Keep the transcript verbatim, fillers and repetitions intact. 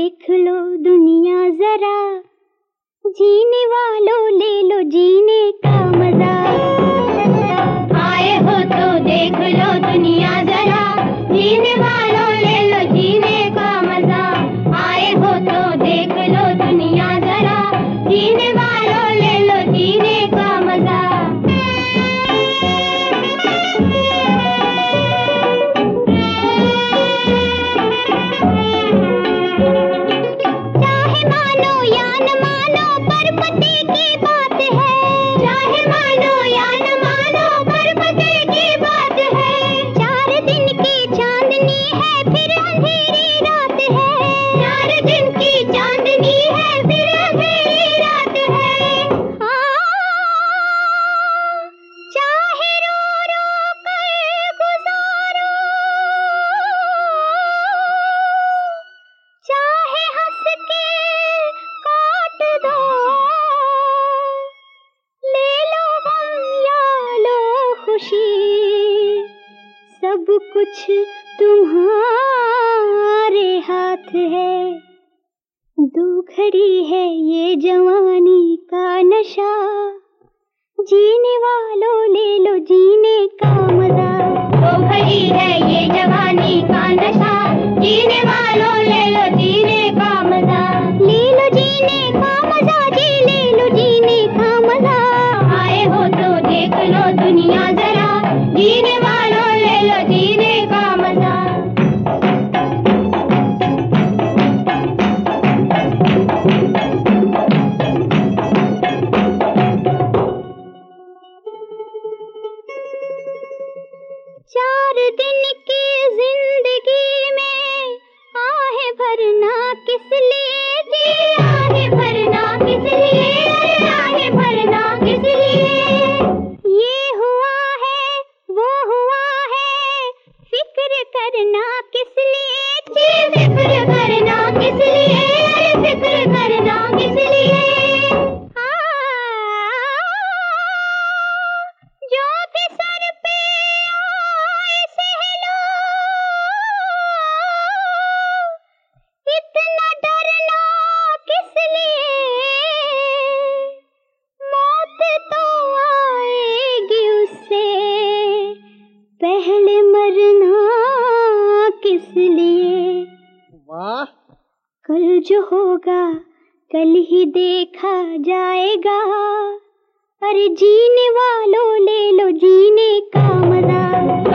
देख लो दुनिया जरा, जीने वालों ले लो जीने का मजा। आए हो तो देख लो दुनिया जरा, जीने वालों ले लो जीने का मजा। आए हो तो देख लो दुनिया जरा, जीने वालों ले लो जीने का मजा। चाहे मानो या न मानो पर पते की बात है, चाहे मानो या न मानो पर पते की बात है। चार दिन की चांदनी है फिर अंधेरी रात है, चार दिन की चांदनी है फिर अंधेरी रात है। हाँ, चाहे रो रो कर गुजारो, चाहे हंस के काट दो, ले लो गम या लो खुशी, सब कुछ तुम्हारे हाथ है। दो घड़ी है ये जवानी का नशा, जीने वालों ले लो जीने का मजा। दो घड़ी है ये जवानी का नशा, जीने वालों ले लो जीने का मजा। ले लो जीने का मजा जी, ले लो जीने का मजा। आए हो तो देख लो दुनिया जरा, जीने वालों ले लो जीने का मजा। चार दिन की जिंदगी में आहें भरना किस लिए जी, आहें भरना किस लिए, अरे आहें भरना किस लिए। ये हुआ है वो हुआ है, फिक्र करना किस लिए जी, फिक्र करना किस लिए, अरे फिक्र करना किस लिए। जो भी सर पे आए सह लो, इतना डरना किस लिए, मौत तो आएगी उससे, पहले मरना किस लिए। वाह, कल जो होगा कल ही देखा जाएगा, अरे जीने वालों ले लो जीने का मजा।